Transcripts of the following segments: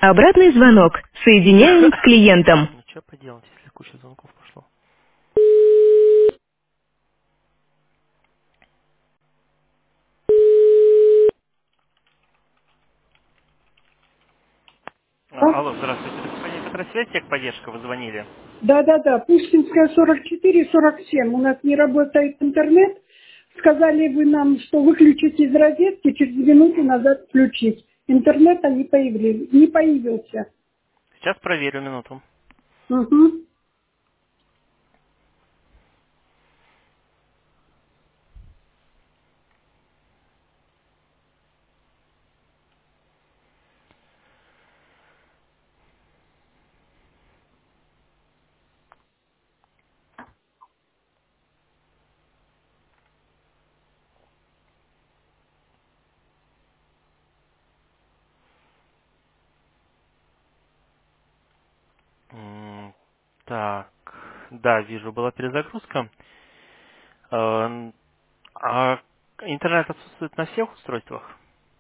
Обратный звонок. Соединяем с клиентом. Ну, что поделать, если куча звонков пошло. А? Алло, здравствуйте. Это компания Петросвязь, техподдержка, вы звонили. Да-да-да, Пушкинская 44-47. У нас не работает интернет. Сказали вы нам, что выключить из розетки, через минуту назад включить. Интернета не появился. Сейчас проверю минуту. Угу. Так, да, вижу, была перезагрузка. Э, А интернет отсутствует на всех устройствах?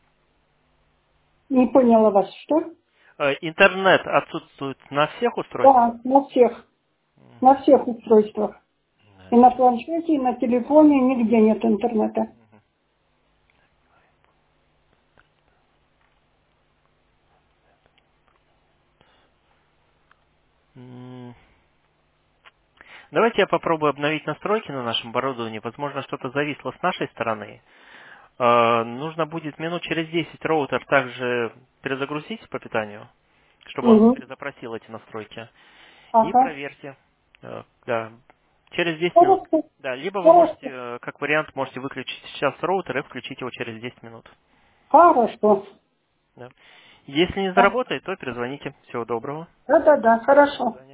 Не поняла вас, что? Интернет отсутствует на всех устройствах? Да, на всех. На всех устройствах. И на планшете, и на телефоне нигде нет интернета. М, Давайте я попробую обновить настройки на нашем оборудовании. Возможно, что-то зависло с нашей стороны. Нужно будет минут через 10 роутер также перезагрузить по питанию, чтобы он Угу. перезапросил эти настройки. И Ага. проверьте. Да. Через 10 минут. Хорошо. Да, либо вы можете, Хорошо. как вариант, можете выключить сейчас роутер и включить его через 10 минут. Хорошо. Да. Если не Да. заработает, то перезвоните. Всего доброго. Да-да-да, До хорошо. свидания.